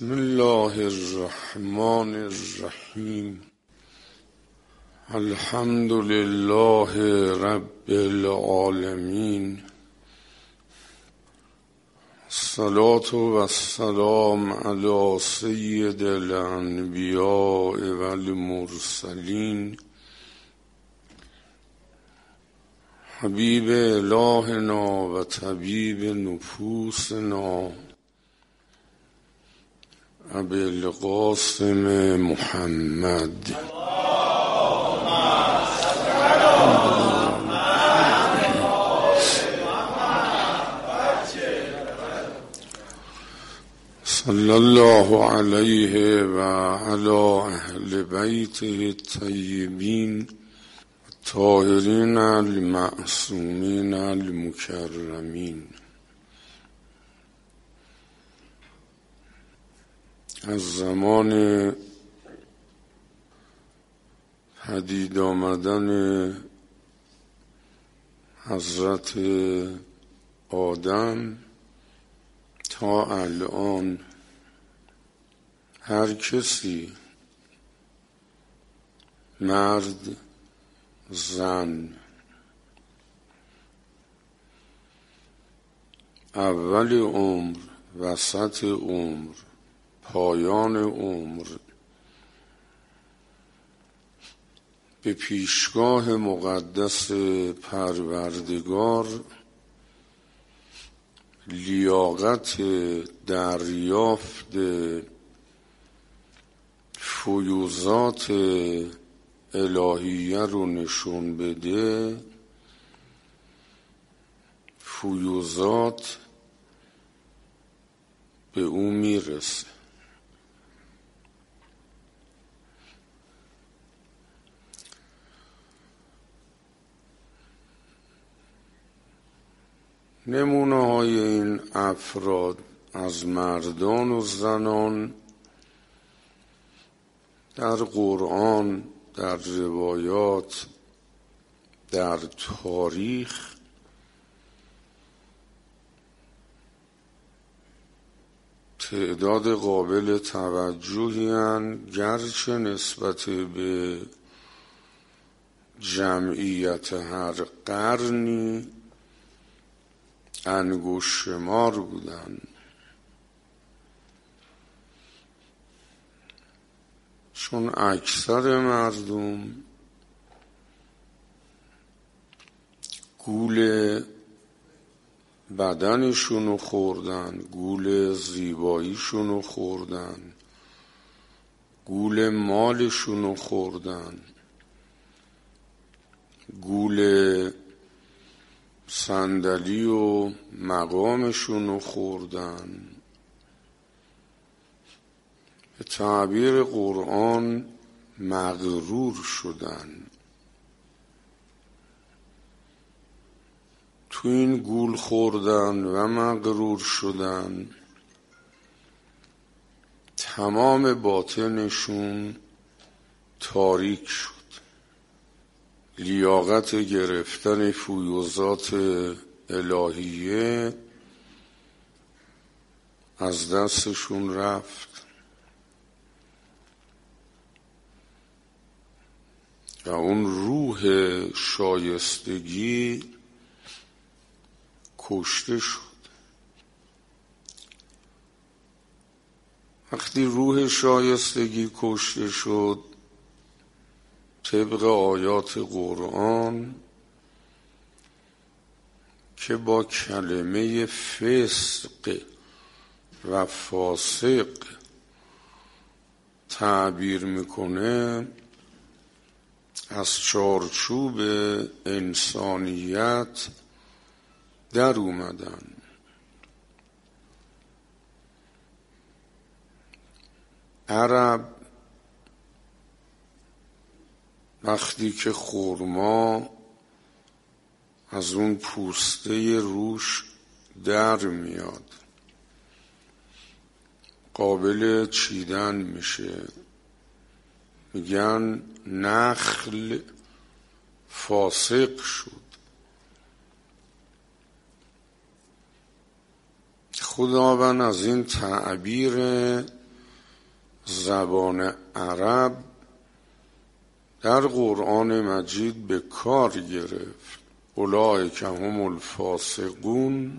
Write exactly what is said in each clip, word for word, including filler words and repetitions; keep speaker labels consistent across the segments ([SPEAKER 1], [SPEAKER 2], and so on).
[SPEAKER 1] بسم الله الرحمن الرحیم. الحمد لله رب العالمین. الصلاة و السلام علی سید الانبیاء و المرسلین حبیب الهنا و طبیب نفوسنا ابی القاسم محمد. صلی الله علیه و علی اهل بیته الطیبین الطاهرین المعصومین المکرمین. از زمان پدید آمدن حضرت آدم تا الان هر کسی، مرد، زن، اول عمر، وسط عمر، پایان عمر، به پیشگاه مقدس پروردگار لیاقت دریافت فیوضات الهیه رو نشون بده. فیوضات به او میرسه. نمونه های این افراد از مردان و زنان در قرآن، در روایات، در تاریخ تعداد قابل توجهی هستند، گرچه نسبت به جمعیت هر قرنی انگشت شمار بودن، چون اکثر مردم گول بدنشونو خوردن، گول زیباییشونو خوردن، گول مالشونو خوردن، گول صندلی و مقامشونو خوردن. به تعبیر قرآن مغرور شدن. تو این گول خوردن و مغرور شدن تمام باطنشون تاریک شد. لیاقت گرفتن فیوضات الهیه از دستشون رفت و اون روح شایستگی کشته شد. وقتی روح شایستگی کشته شد، طبق آیات قرآن که با کلمه فسق و فاسق تعبیر میکنه، از چارچوب انسانیت در اومدن. عرب وقتی که خرما از اون پوسته روش در میاد، قابل چیدن میشه، میگن نخل فاسق شد. خداوند از این تعبیر زبان عرب در قرآن مجید به کار گرفت. اولئک هم الفاسقون،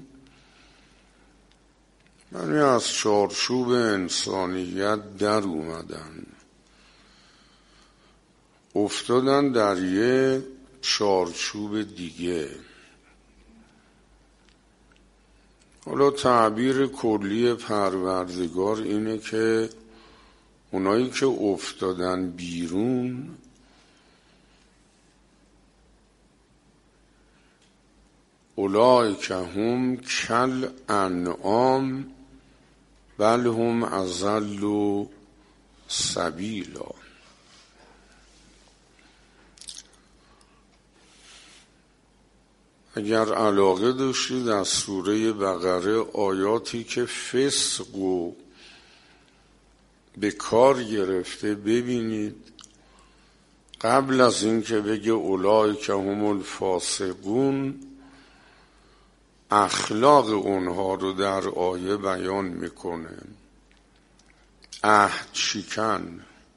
[SPEAKER 1] یعنی از چارچوب انسانیت در اومدن، افتادن در یه چارچوب دیگه. حالا تعبیر کلی پروردگار اینه که اونایی که افتادن بیرون اولئک هم کل انعام بل هم اضل سبیلا. اگر علاقه داشتید از سوره بقره آیاتی که فسق و به کار گرفته ببینید، قبل از این که بگه اولئک هم الفاسقون اخلاق اونها رو در آیه بیان میکنه. عهد شکن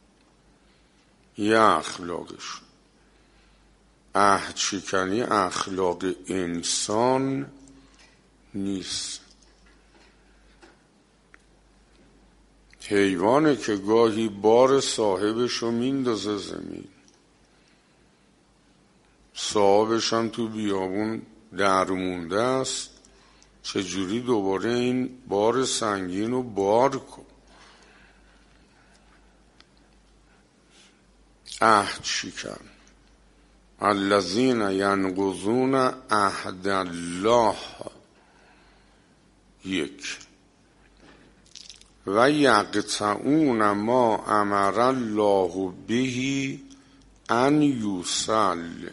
[SPEAKER 1] یه اخلاقش، عهد شکنی اخلاق انسان نیست. حیوانه که گاهی بار صاحبش رو میندازه زمین، صاحبش هم تو بیابون درمونده است، چجوری دوباره این بار سنگین رو بار کن. عهد شکن الذین ینقضون عهد الله یک و یقطعون ما امر الله به ان یوصل،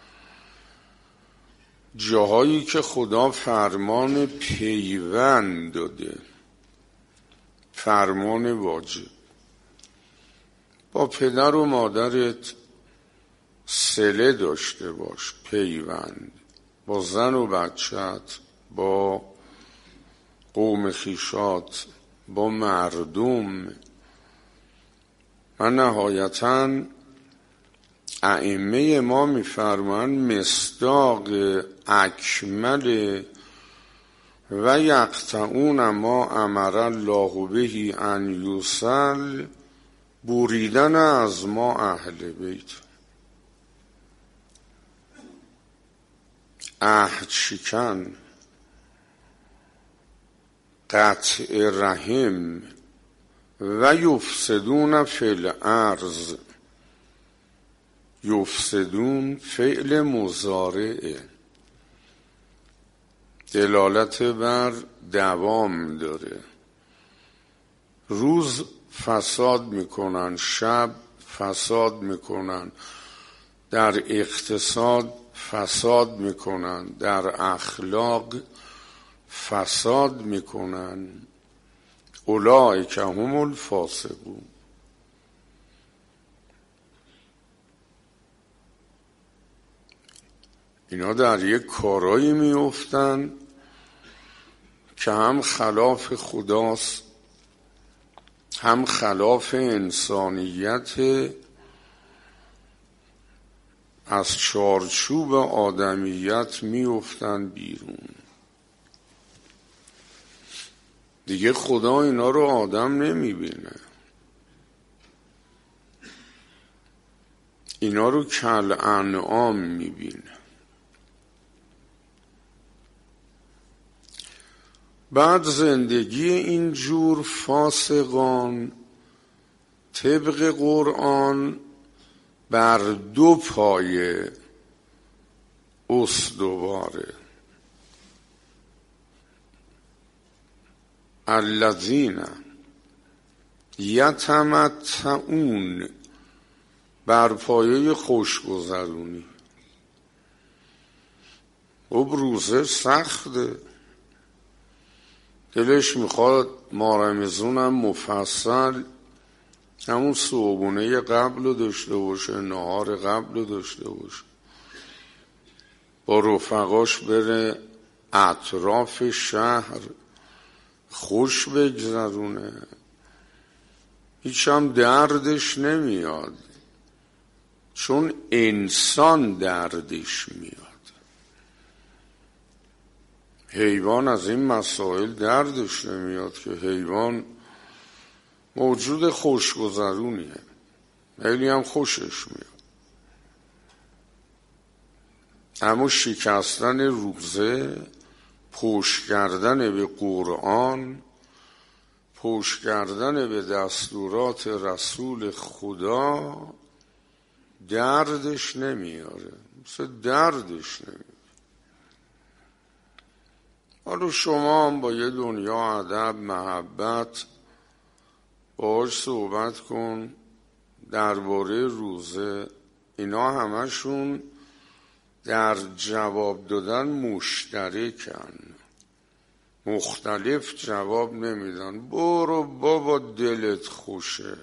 [SPEAKER 1] جاهایی که خدا فرمان پیوند داده، فرمان واجب. با پدر و مادرت صله داشته باش، پیوند، با زن و بچت، با قوم خویشات، با مردم. و نهایتاً ائمه ما میفرمایند مصداق اکمل و یقطعون ما امر الله به ان یوصل بریدن از ما اهل بیت. عهد شکن، قطع رحم و یفسدون فی الارض. یفسدون فعل مضارعه، دلالت بر دوام داره. روز فساد میکنن، شب فساد میکنن، در اقتصاد فساد میکنن، در اخلاق فساد میکنن. اولئک هم الفاسقون. اینا در یک کارایی میافتن که هم خلاف خداست، هم خلاف انسانیت، از چارچوب آدمیت میافتن بیرون. دیگه خدا اینا رو آدم نمیبینه، اینا رو کل انعام میبینه. بعد زندگی اینجور فاسقان طبق قرآن بر دو پایه استواره. الذین یتمتعون، بر پایه خوشگذرونی. خب روزه سخته، دلش میخواد ما رمضونم مفصل همون صبحونه قبل رو داشته باشه، نهار قبل رو داشته باشه، با رفقاش بره اطراف شهر خوش بگذرونه. هیچ هم دردش نمیاد، چون انسان دردش میاد. حیوان از این مسائل دردش نمیاد که حیوان موجود خوشگذرونیه، خیلی هم خوشش میاد. اما شکستن روزه، پشت کردن به قرآن، پشت کردن به دستورات رسول خدا دردش نمیاره، مثل دردش نمیاره. حالا شما هم با یه دنیا ادب محبت باهاش صحبت کن درباره روزه. اینا همشون در جواب دادن مشترکن، مختلف جواب نمیدن. برو بابا دلت خوشه،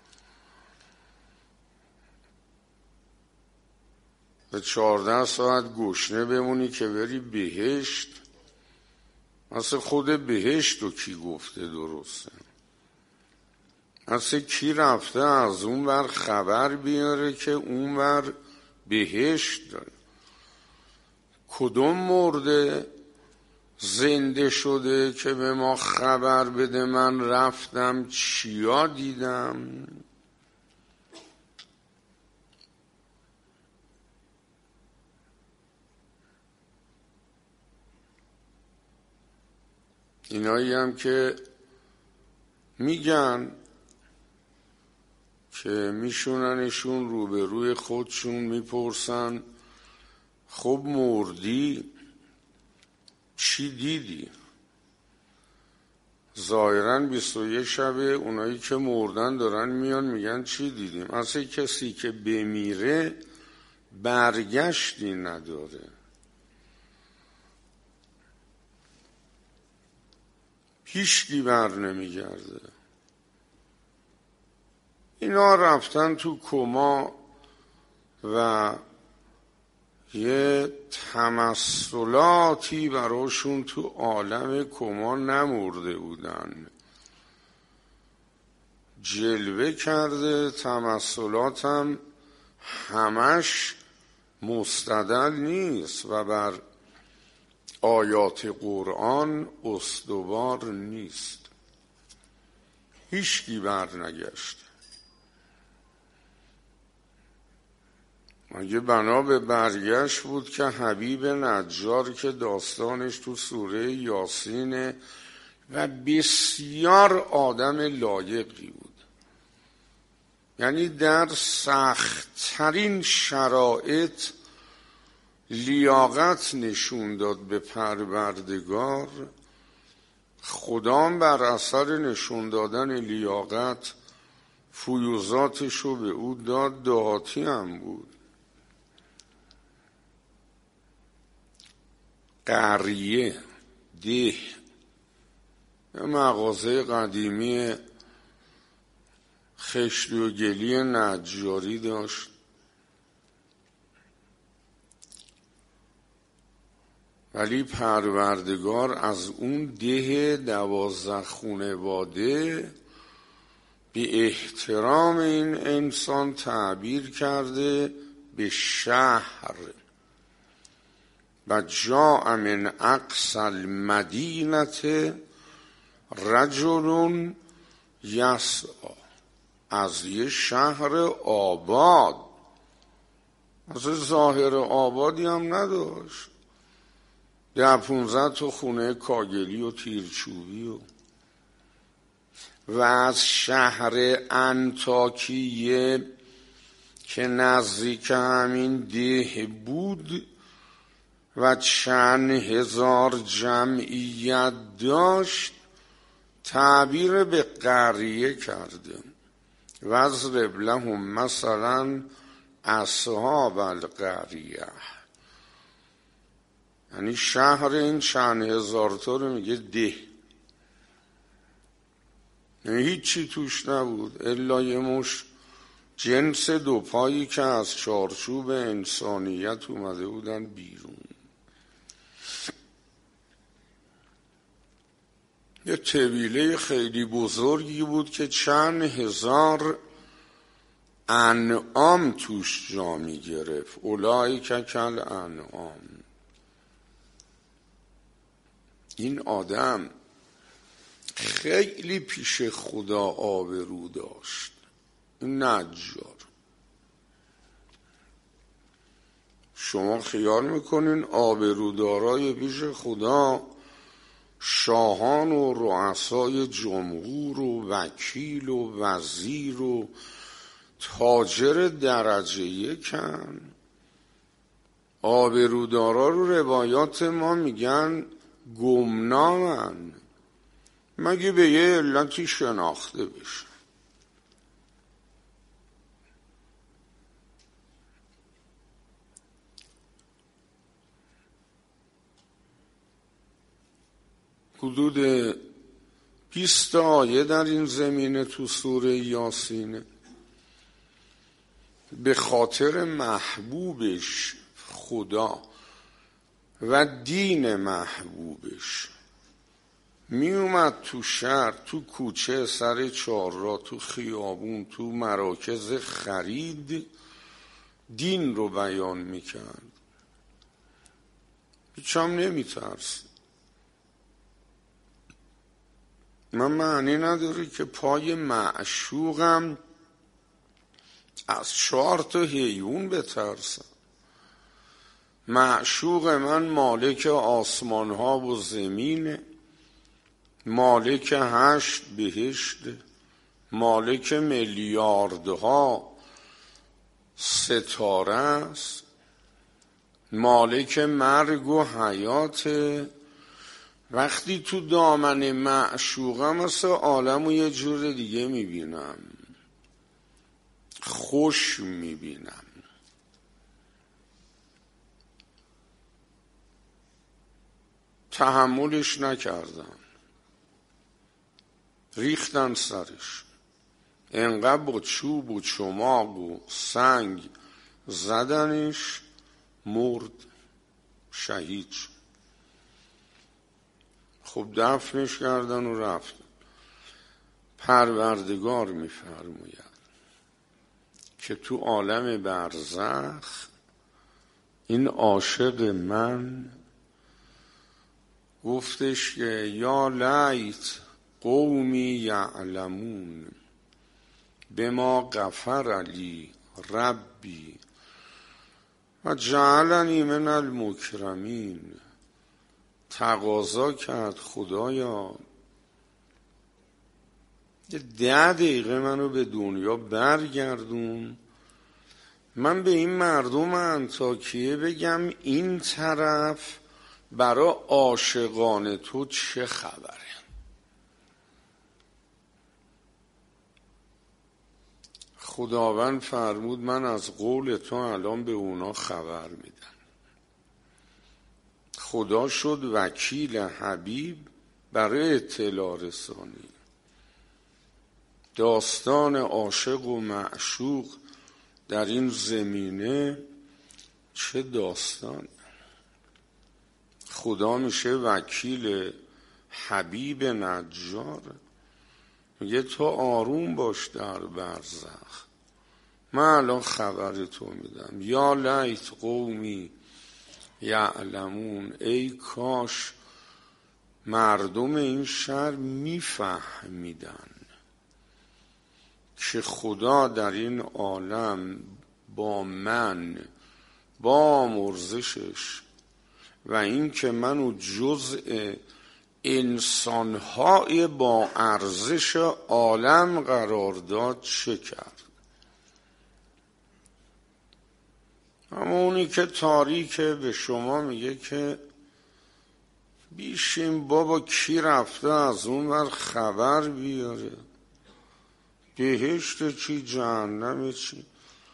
[SPEAKER 1] به چهارده ساعت گشنه بمونی که بری بهشت. اصلا خود بهشت رو کی گفته درسته؟ اصلا کی رفته از اون ور خبر بیاره که اون ور بهشت داره؟ کدوم مرده زنده شده که به ما خبر بده من رفتم چیا دیدم؟ اینایی هم که میگن که میشوننشون روبروی خودشون میپرسن خب مردی چی دیدی؟ ظاهراً بیست و یک شبه اونایی که مردن دارن میان میگن چی دیدیم. اصلا کسی که بمیره برگشتی نداره. هیچکی بر نمیگرده. اینا رفتن تو کما و یه تمثلاتی براشون تو عالم کما نمرده بودن جلوه کرده. تمثلاتم همش مستدل نیست و بر آیات قرآن استوار نیست. هیچکی بر نگشت. اگه بنا به برگشت بود که حبیب نجار که داستانش تو سوره یاسینه و بسیار آدم لایقی بود، یعنی در سخت‌ترین شرایط لیاقت نشون داد به پروردگار. خدام بر اثر نشون دادن لیاقت فیوزاتشو به او داد. دهاتی هم بود. قریه ده مغازه قدیمی خشتی و گلی نجاری داشت. ولی پروردگار از اون ده دوازده خانواده به احترام این انسان تعبیر کرده به شهر. و جاء من اقصی المدینه رجل یسعی، از یه شهر آباد، از ظاهر آبادی هم نداشت، ده پونزد تا خونه کاگلی و تیرچوبی و و از شهر انطاکیه که نزدیک همین ده بود و چند هزار جمعیت داشت تعبیر به قریه کرده. واضرب لهم مثلا اصحاب القریه، یعنی شهر این چند هزار تا رو میگه ده، یعنی هیچی توش نبود الا یه مش جنس دو پایی که از چارچوب انسانیت اومده بودن بیرون. یه طویله خیلی بزرگی بود که چند هزار انعام توش جا می گرفت. اولئک کالانعام. این آدم خیلی پیش خدا آبرو داشت. این نجار. شما خیال میکنین آبرودارای پیش خدا شاهان و رؤسای جمهور و وکیل و وزیر و تاجر درجه یکن؟ آبرودارا رو روایات ما میگن گمنامن، مگه به یه علتی شناخته بشه. حدود بیست آیه در این زمینه تو سوره یاسینه. به خاطر محبوبش خدا و دین محبوبش می اومد تو شهر، تو کوچه، سر چهارراه، تو خیابون، تو مراکز خرید دین رو بیان میکرد. هیچ هم نمیترس. من معنی نداره که پای معشوقم از چهار تا حیوان بترسم. معشوق من مالک آسمان ها و زمینه، مالک هشت بهشت، مالک میلیاردها ستاره است، مالک مرگ و حیاته. وقتی تو دامن معشوقم مثل عالم و یه جور دیگه میبینم، خوش میبینم. تحملش نکردم، ریختن سرش، انقدر با چوب و چماق و سنگ زدنش، مرد، شهید شد. خب دفنش کردن و رفتن. پروردگار میفرماید که تو عالم برزخ این عاشق من گفتش که یا لیت قومی یعلمون بما غفر لی ربی و جعلنی من المکرمین. تقاضا کرد خدایا یه ده دقیقه منو به دنیا برگردون، من به این مردم انطاکیه بگم این طرف برای عاشقان تو چه خبره. خداوند فرمود من از قول تو الان به اونا خبر میدم. خدا شد وکیل حبیب برای اطلاع رسانی. داستان عاشق و معشوق در این زمینه چه داستان. خدا میشه وکیل حبیب نجار، میگه تو آروم باش در برزخ، من الان خبر تو میدم. یا لیت قومی یعلمون. ای کاش مردم این شهر میفهمیدن که خدا در این عالم با من، با مرزشش و این که منو جزء انسانهای با ارزش عالم قرار داد چه کرد. اما اونی که تاریکه به شما میگه که بیشیم بابا کی رفته از اون ور خبر بیاره، بهشت چی جهنم چی،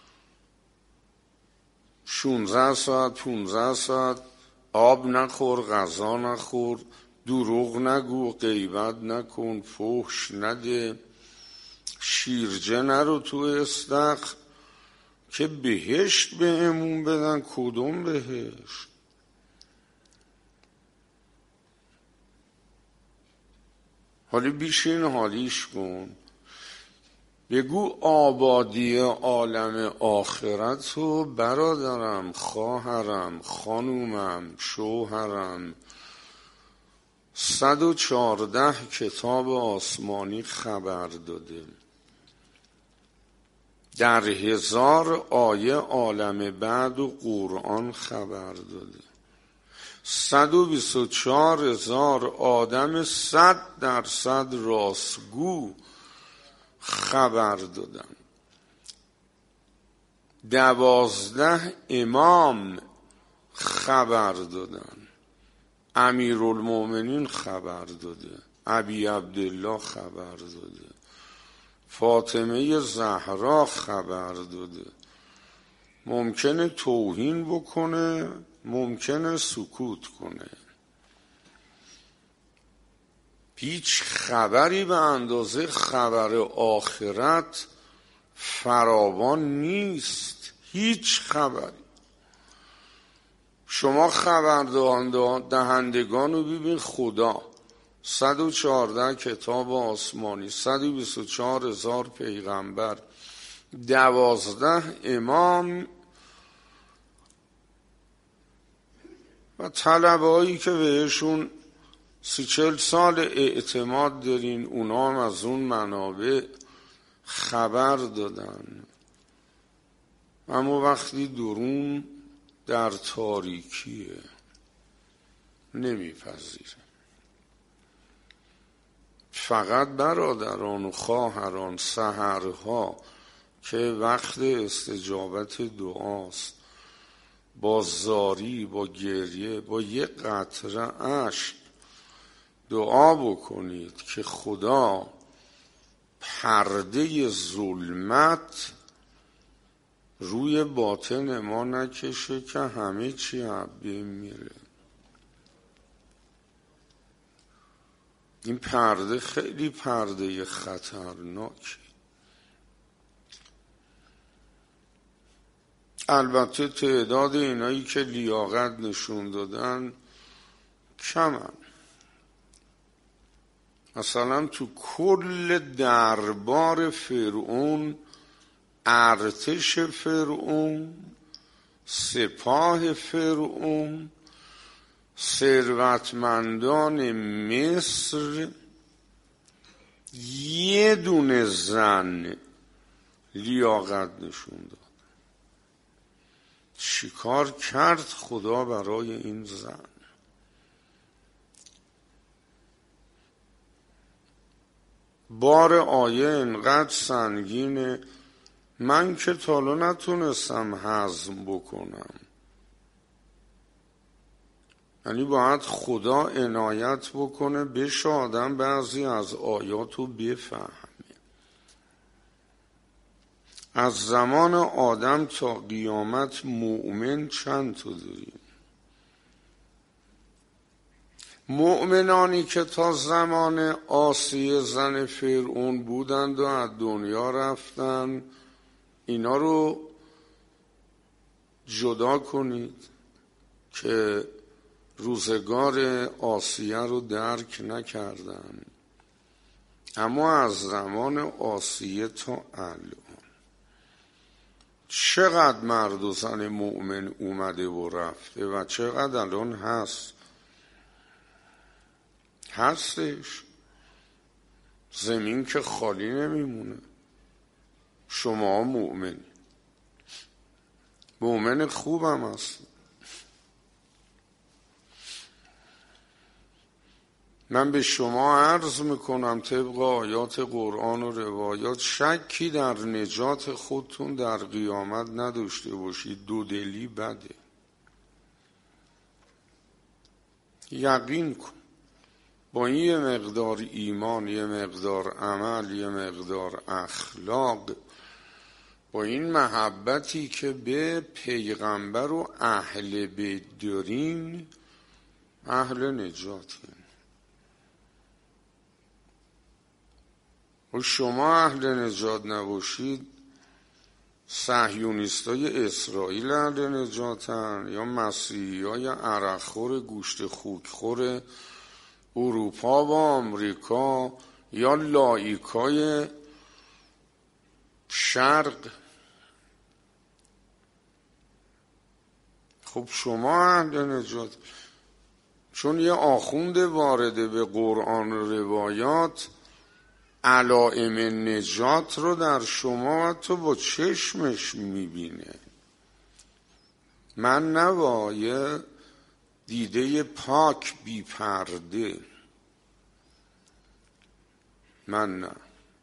[SPEAKER 1] شونزده ساعت پونزده ساعت آب نخور، غذا نخور، دروغ نگو، غیبت نکن، فحش نده، شیرجه نرو تو استخر که بهشت بهمون بدن. کدوم بهشت؟ حالی بیشین حالیش کن، بگو آبادی عالم آخرت و برادرم، خواهرم، خانومم، شوهرم صد و چارده کتاب آسمانی خبر داده، در هزار آیه عالم بعد و قرآن خبر داده، صد و بیست و چهار هزار آدم صد درصد راستگو خبر دادن، دوازده امام خبر دادن، امیرالمومنین خبر داده، ابی عبدالله خبر داده، فاطمه زهرا خبر داده. ممکنه توهین بکنه، ممکنه سکوت کنه، هیچ خبری به اندازه خبر آخرت فراوان نیست، هیچ خبری. شما خبر دهندگان رو ببین، خدا صد و چهارده کتاب آسمانی، صد و بیست و چهار هزار پیغمبر، دوازده امام و طلبه هایی که بهشون سی چل سال اعتماد دارین، اونا هم از اون منابع خبر دادن. اما وقتی درون در تاریکیه نمیپذیره. فقط برادران و خواهران سحرها که وقت استجابت دعاست، با زاری، با گریه، با یک قطره اشک دعا بکنید که خدا پرده ظلمت روی باطن ما نکشه که همه چی بین میره. این پرده خیلی پرده خطرناکی. البته تعداد اینایی که لیاقت نشون دادن کمن. مثلا تو کل دربار فرعون، ارتش فرعون، سپاه فرعون، ثروتمندان مصر، یه دونه زن لیاقت نشون داد. چیکار کرد خدا برای این زن؟ بار آیه انقدر سنگینه من که تا حالا نتونستم هضم بکنم. یعنی باید خدا عنایت بکنه بشه آدم بعضی از آیاتو بفهمه. از زمان آدم تا قیامت مؤمن چند تا داریم؟ مؤمنانی که تا زمان آسیه زن فرعون بودند و از دنیا رفتن، اینا رو جدا کنید که روزگار آسیه رو درک نکردن. اما از زمان آسیه تا الان چقدر مرد و زن مؤمن اومده و رفته و چقدر الان هست هستش. زمین که خالی نمیمونه. شما مؤمنی، مؤمن خوبم هست. من به شما عرض میکنم طبق آیات قرآن و روایات، شکی در نجات خودتون در قیامت نداشته باشید. دودلی بده. یقین کن با این یه مقدار ایمان، یه مقدار عمل، یه مقدار اخلاق، با این محبتی که به پیغمبر و اهل بیت دارین، اهل نجاتین. و شما اهل نجات نباشید، صهیونیستای اسرائیل اهل نجاتن یا مسیحی های عرقخور گوشت خوکخور اروپا و آمریکا یا لایکای شرق. خب شما اهل نجات، چون یه آخوند وارده به قرآن و روایات علائم نجات رو در شما و تو با چشمش میبینه. من نوا یه دیده پاک بی پرده، من نه.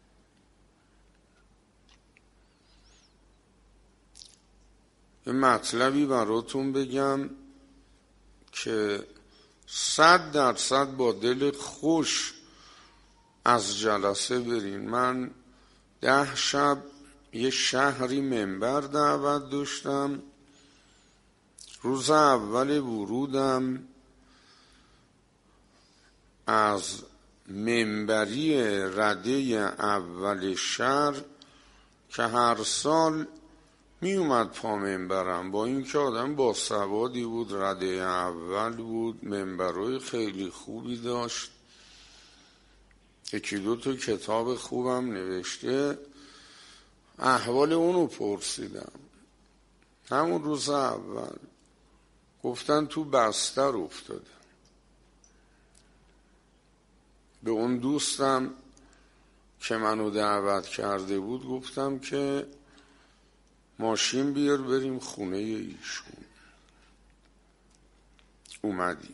[SPEAKER 1] یه مطلبی براتون بگم که صد درصد با دل خوش از جلسه برین. من ده شب یه شهری منبر دعوت داشتم. روز اول ورودم از منبری رده اول شهر که هر سال می اومد پا منبرم، با اینکه آدم با سوادی بود، رده اول بود، منبرای خیلی خوبی داشت، یکی دو تا کتاب خوبم نوشته، احوال اونو پرسیدم. همون روز اول گفتن تو بستر افتاده. به اون دوستم که منو دعوت کرده بود گفتم که ماشین بیار بریم خونه ایشون. اومدیم.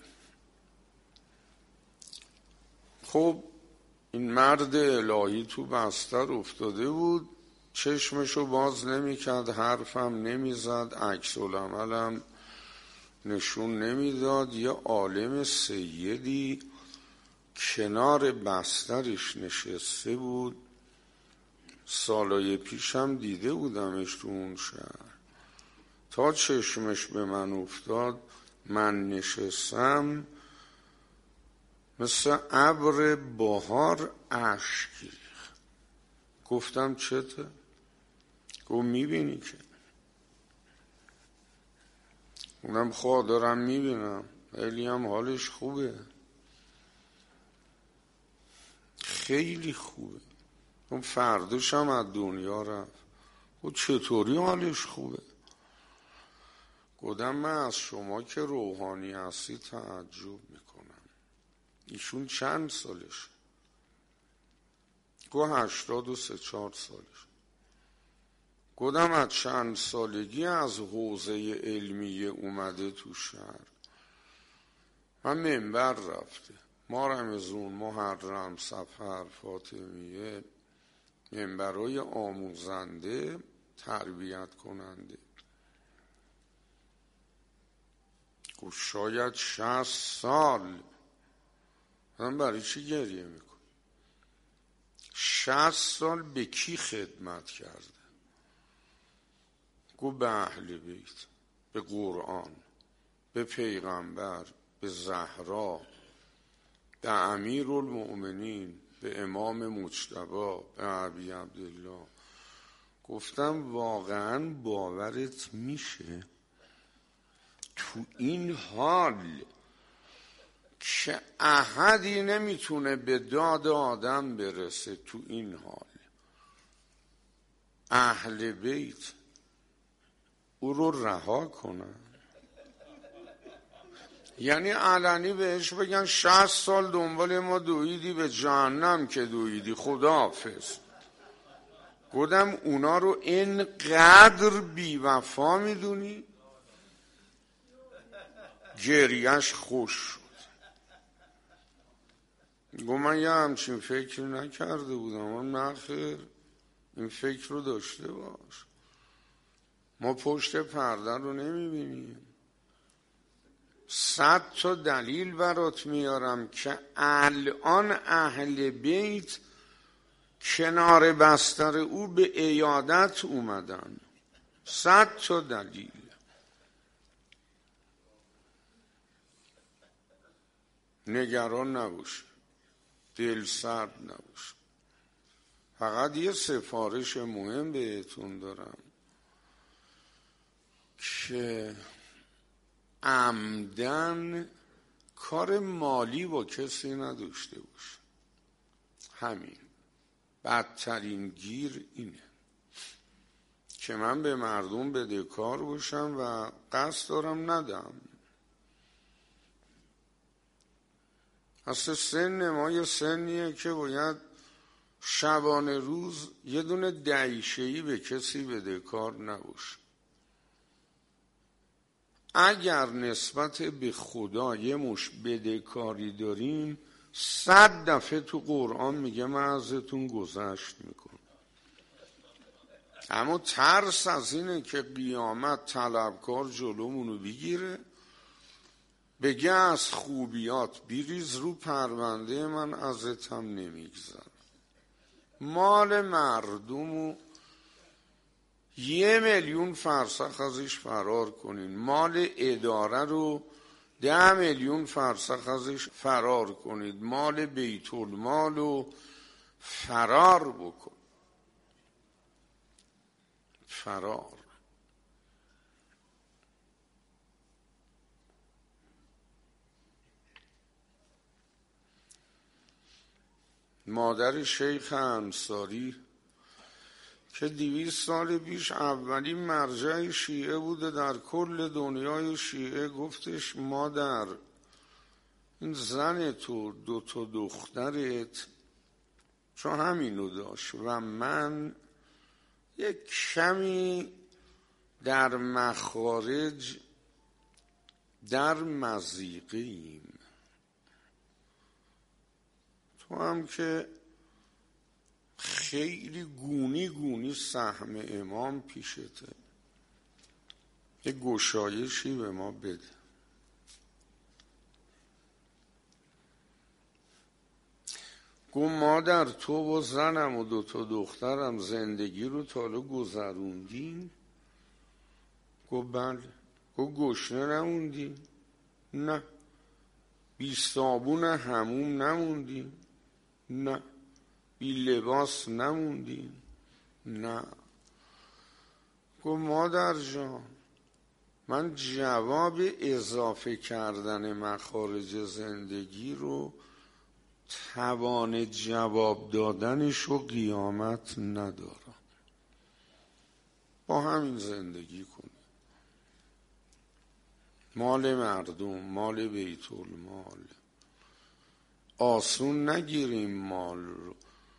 [SPEAKER 1] خب این مرد الهی تو بستر افتاده بود، چشمشو باز نمی کرد، حرفم نمی زد، عکس العملم نشون نمیداد. یه عالم سیدی کنار بسترش نشسته بود. سالای پیشم دیده بودمش تو اون شهر. تا چشمش به من افتاد، من نشستم، مثل ابر بهار اشک ریخت. گفتم چته؟ گفت میبینی که. اونم خواه دارم میبینم، خیلی هم حالش خوبه، خیلی خوبه. اون فرداش هم از دنیا رفت. و چطوری حالش خوبه؟ گفتم من از شما که روحانی هستی تعجب میکنم. ایشون چند سالش؟ گفت هشتاد و سه چهار سالش. گفتم از چند سالگی از حوزه علمیه اومده تو شهر؟ من منبر رفته، ما رمضون، محرم، سفر، فاطمیه، منبرای آموزنده، تربیت کننده. گفت شاید شصت سال. من برای چی گریه میکن؟ شصت سال به کی خدمت کرده؟ گفت به اهل بیت، به قرآن، به پیغمبر، به زهرا، به امیر المؤمنین، به امام مجتبی، به ابی عبدالله. گفتم واقعا باورت میشه تو این حال که احدی نمیتونه به داد آدم برسه، تو این حال اهل بیت او رو رها کنن؟ یعنی علنی بهش بگن شصت سال دنبال ما دویدی، به جهنم که دویدی، خداحافظ. گفتم اونا رو اینقدر بی وفا میدونی؟ گریهش خوش شد. گفت من یه همچین فکر نکرده بودم. من نخیر، این فکر رو داشته باش، ما پشت پرده رو نمیبینیم. صد تا دلیل برات میارم که الان اهل بیت کنار بستر او به عیادت اومدن. صد تا دلیل. نگران نباش، دل سرد نباش. فقط یه سفارش مهم بهتون دارم که عمدن کار مالی با کسی نداشته باشه. همین بدترین گیر اینه که من به مردم بدهکار باشم و قصد دارم ندم. اصلا سن ما یه سنیه که باید شبانه روز یه دونه دعیشه‌ای به کسی بدهکار نباشه. اگر نسبت به خدا یه مش بدهکاری داریم، صد دفعه تو قرآن میگه من ازتون گذشت میکنم. اما ترس از اینه که قیامت طلبکار جلومونو بگیره، بگه از خوبیات بیریز رو پرونده من، ازتم نمیگذرم. مال مردمو یه میلیون فرسخ ازش فرار کنین، مال اداره رو ده میلیون فرسخ ازش فرار کنید، مال بیت المال رو فرار بکن. فرار. مادر شیخ انصاری که دویست سال پیش اولین مرجع شیعه بوده در کل دنیای شیعه، گفتش مادر این زن تو دو تا دخترت، چون همینو داشت و من یک کمی در مخارج در مضیقه‌ایم، تو هم که خیلی گونی گونی سهم امام پیشته، یه گشایشی به ما بده. گو مادر تو و زنم و دوتا دخترم زندگی رو تا حالا گذروندین؟ گو بله. گو گشنه نموندین؟ نه. بی صابون حموم نموندین؟ نه. بی لباس نموندین؟ نه. گو مادر جان من جواب اضافه کردن مخارج زندگی رو، توان جواب دادنش و قیامت ندارم، با همین زندگی کنی. مال مردم، مال بیت المال، آسون نگیریم مال رو.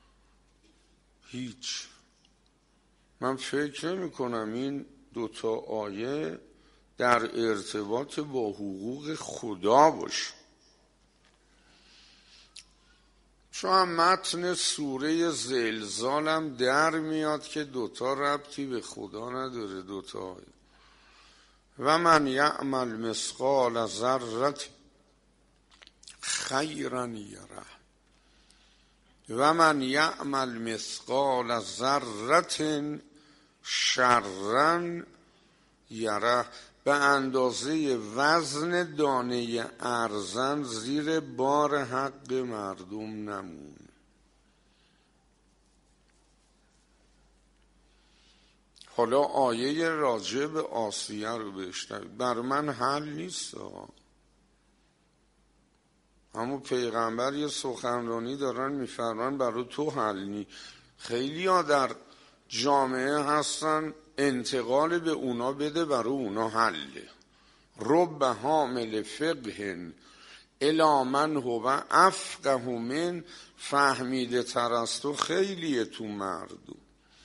[SPEAKER 1] هیچ. من فکر نمی کنم این دوتا آیه در ارتباط با حقوق خدا باشه، چون متن سوره زلزالم در میاد که دوتا ربطی به خدا نداره. دوتا آیه و من یعمل مثقال ذره خیرا یره و من یعمل مثقال ذره شرا یره. به اندازه وزن دانه ارزن زیر بار حق مردم نمون. حالا آیه راجع به آسیه رو بشنوید. بر من حل نیست، اما پیغمبر یه سخنرانی دارن میفرمان برای تو حل نی. خیلی ها در جامعه هستن انتقال به اونا بده برای اونا حله. رب حامل فقه الی من هو افقه من، فهمیده تر از تو خیلیه تو مردم،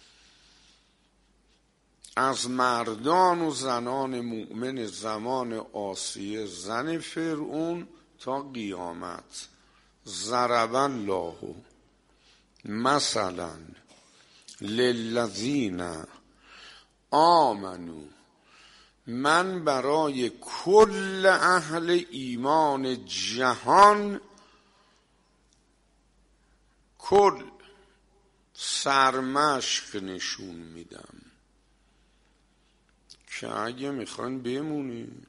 [SPEAKER 1] از مردان و زنان مؤمن زمان آسیه زن فرعون تا قیامت. ضرب الله مثلا للذین آمنو، من برای کل اهل ایمان جهان کل سرمشق نشون میدم که اگه میخوان بمونین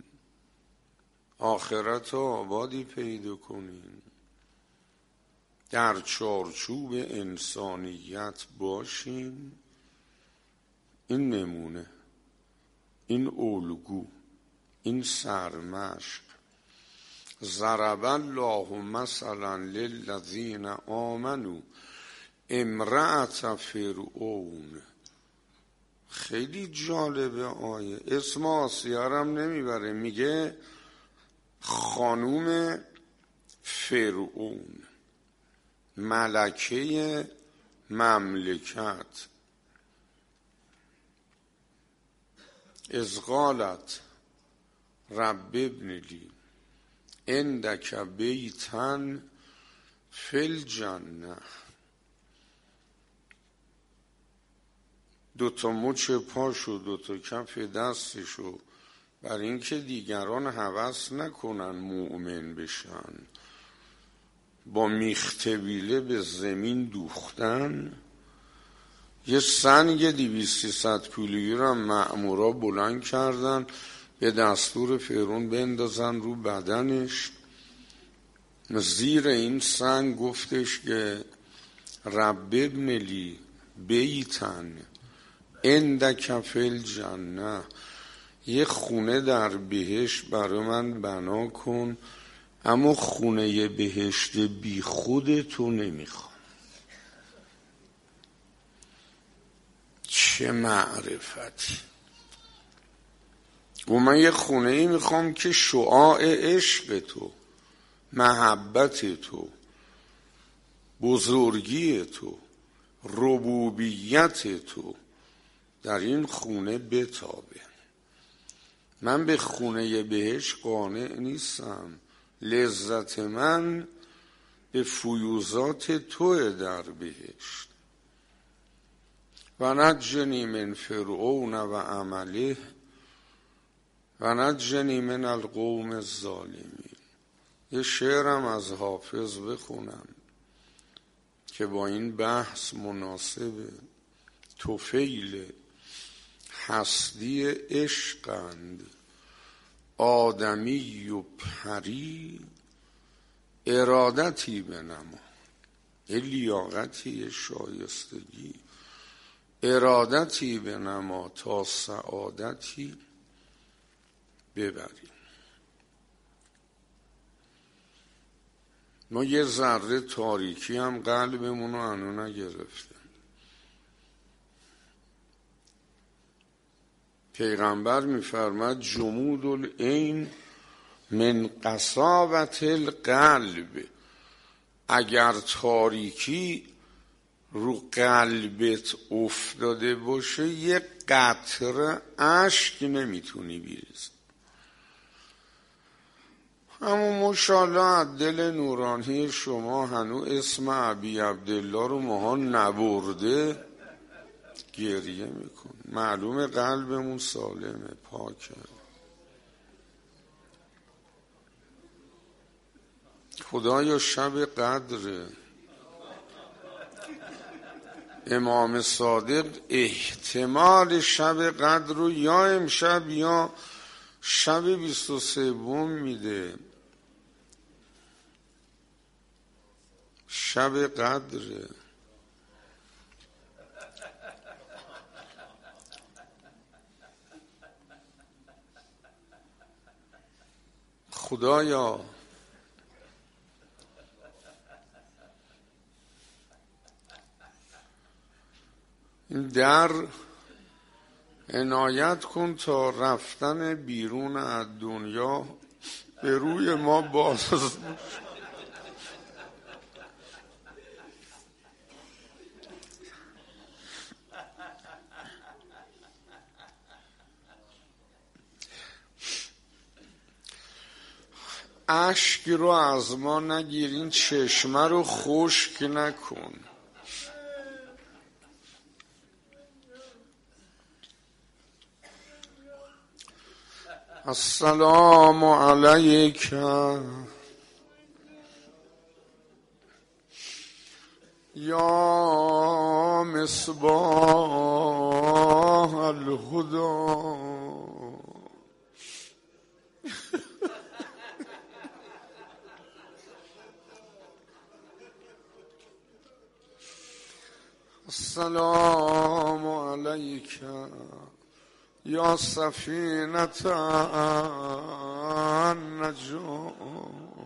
[SPEAKER 1] آخرت آبادی پیدا کنین، در چارچوب انسانیت باشین، این نمونه، این الگو، این سرمشق. ضرب الله مثلا للذین آمنوا امرأة فرعون. خیلی جالبه آیه، اسم آسیه هم نمیبره، میگه خانوم فرعون، ملکه مملکت. اذ قالت رب ابن لی عندک بیتا فی الجنه. دوتا مچ پاشو دوتا کف دستشو برای اینکه دیگران هوس نکنن مؤمن بشن، با میختبیله به زمین دوختن. یه سنگ دویست سیصد کیلویی رو مأمورا بلند کردن به دستور فرعون بندازن رو بدنش. زیر این سنگ گفتش که رب ابن لی بیتن عندک فی الجنه، یه خونه در بهشت برای من بنا کن، اما خونه بهشت بی خودتو نمیخوام. چه معرفتی! و من یه خونه ای میخوام که شعاع عشق تو، محبت تو، بزرگی تو، ربوبیت تو در این خونه بتابه. من به خونه بهشت قانع نیستم، لذت من به فیوزات توه در بهشت. و نجنی من فرعون و عمله و نجنی من القوم الظالمین. یه شعرم از حافظ بخونم که با این بحث مناسبه. طفیل هستی عشقند، آدمی و پری ارادتی بنما. یه لیاقتی، یه شایستگی، ارادتی بنما تا سعادتی ببریم. ما یه ذره تاریکی هم قلبمون رو انو نگرفته. پیغمبر میفرماد جمود العین من قساوت القلب. اگر تاریکی رو قلبت افتاده باشه یه قطره اشک نمیتونی بریزی. اما ماشاءالله از دل نورانی شما هنو اسم ابی عبدالله رو ماها نبرده گریه میکن. معلومه قلبمون سالمه، پاکه. خدایا شب قدره، امام صادق احتمال شب قدر رو یا امشب یا شب بیست و سوم میده. شب قدره. خدایا این در عنایت کن تا رفتن بیرون از دنیا به روی ما باز. اشک رو از ما نگیر، این چشمه رو خشک نکن. السلام علیک یا مصباح الهدی. السلام علیک یا سفینة النجاة.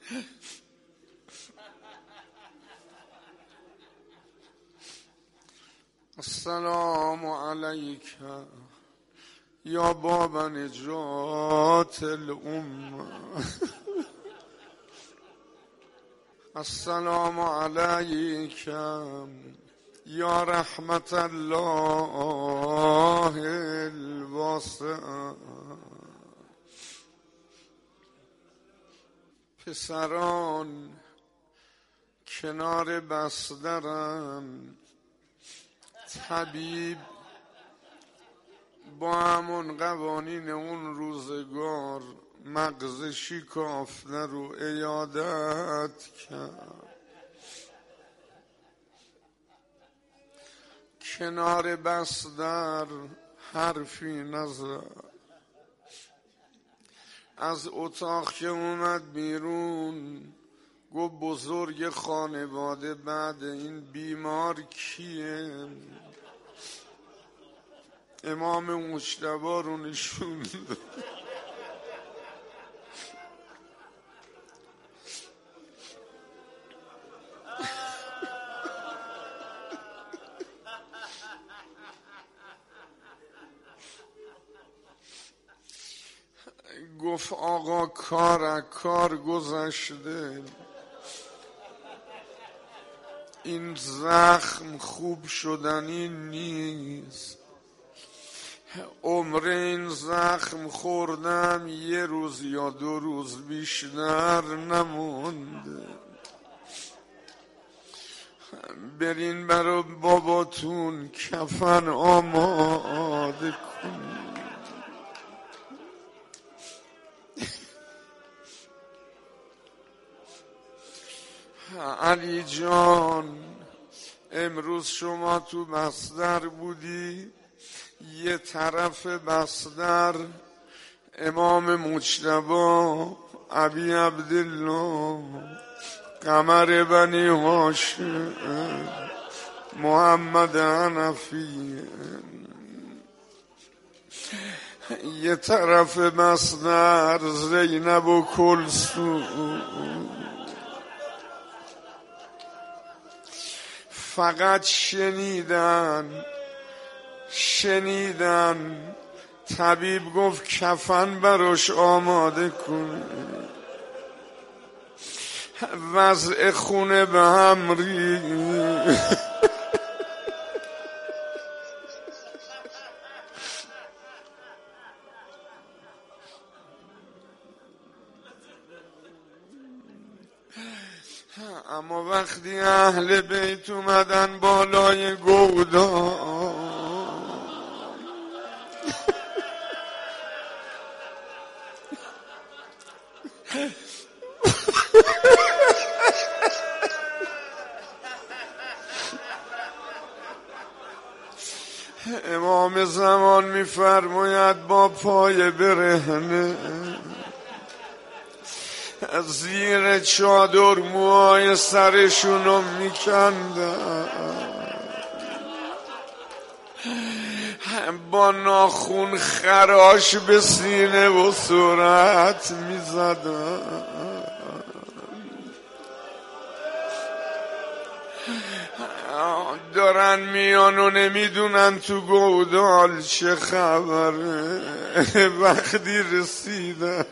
[SPEAKER 1] السلام علیک یا باب نجات الامه السلام علیک یا رحمت الله الواسعه. پسران کنار بسترم، طبیب با همون قوانین اون روزگار مغز شکافته رو عیادت کرد. کنار بستر حرفی نزد. از اتاق که اومد بیرون گفت بزرگ خانواده بعد این بیمار کیه؟ امام مجتبی رو نشون داد. گفت آقا کار کار گذشته، این زخم خوب شدنی نیست. عمر این زخم خوردم یه روز یا دو روز بیشتر نمونده. برین برای باباتون کفن آماده کنید. علی جان امروز شما تو بستر بودی، یه طرف بستر امام مجتبی ابی عبدالله قمر بنی هاشم محمد حنفی، یه طرف بستر زینب و کلثوم. فقط شنیدن شنیدن طبیب گفت کفن براش آماده کن. وضع خونه به هم ریخت. اما وقتی اهل بیت اومدن بالای گودال، امام زمان میفرماید با پای برهنه زیر چادر موهای سرشونو میکندن، با ناخون خراش به سینه و صورت میزدن. دارن میان و نمیدونن تو گودال چه خبره. وقتی رسیدن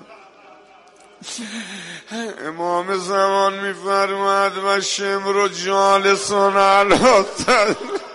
[SPEAKER 1] امام زمان میفرماد و شمر و جالسون علی